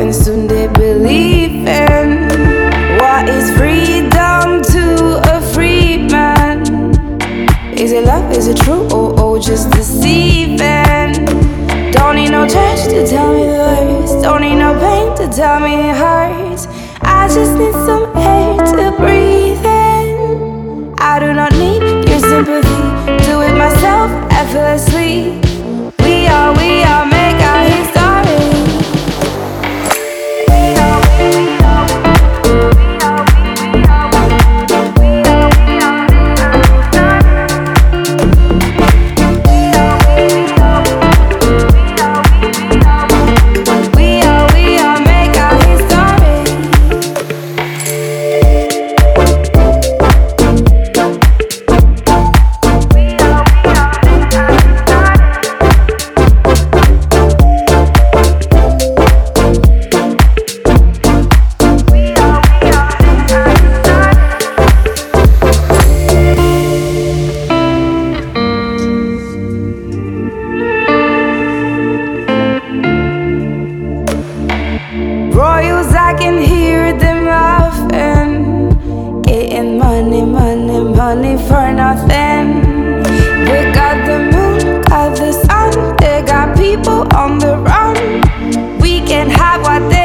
and soon they believe in. What is freedom to a free man? Is it love, is it true, or just deceiving? Don't need no church to tell me the words, don't need no pain to tell me it hurts. I just need some air to breathe in. I do not need your sympathy, do it myself effortlessly. We all make our history. Royals, I can hear them laughing, getting money, money, money for nothing. They got the moon, got the sun, they got people on the run. We can have what they